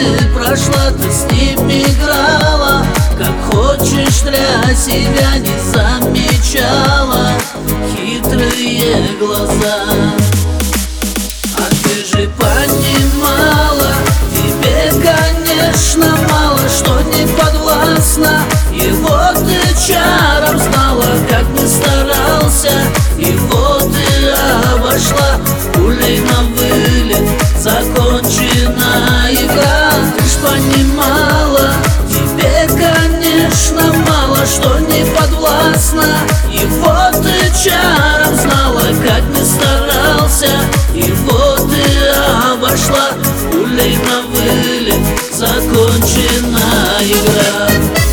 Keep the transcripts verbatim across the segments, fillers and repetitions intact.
годы прошла, ты с ним играла, как хочешь для себя не замечала хитрые глаза. А ты же понимала, тебе, конечно, мало что не подвластно. Его ты чаром знала, как не старался, его ты обошла. Пулей на вылет закончена игра. Ты ж понимала, тебе, конечно, мало что не подвластно. Его ты чаром знала, как не старался, его ты обошла. Пулей на вылет закончена игра.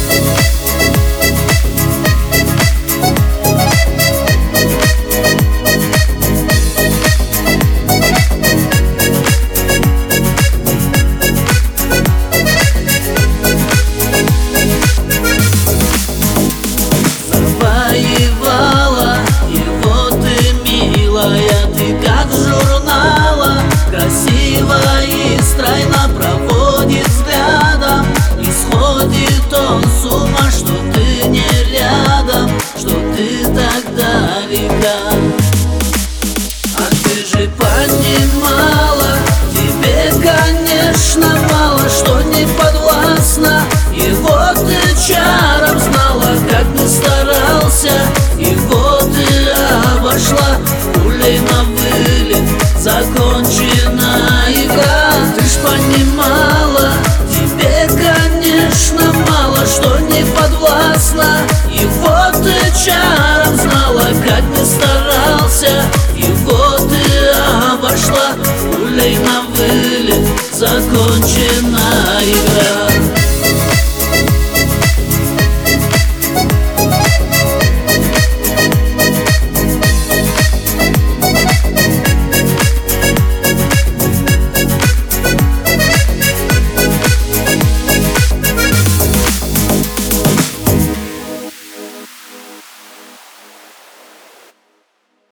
Завоевала его ты, милая, ты как в журналах, красиво и стройно проводит взглядом. И сходит он с ума, что ты не рядом, что ты так далека. А ты же понимала, тебе, конечно, мало что не подвластно. Его ты чаром знала, как не старался, его ты обошла. Пулей на вылет закончена игра. Ты ж понимала, тебе, конечно, мало что не подвластно. Его ты чаром знала, как не старался, его ты обошла. Пулей на вылет закончена игра.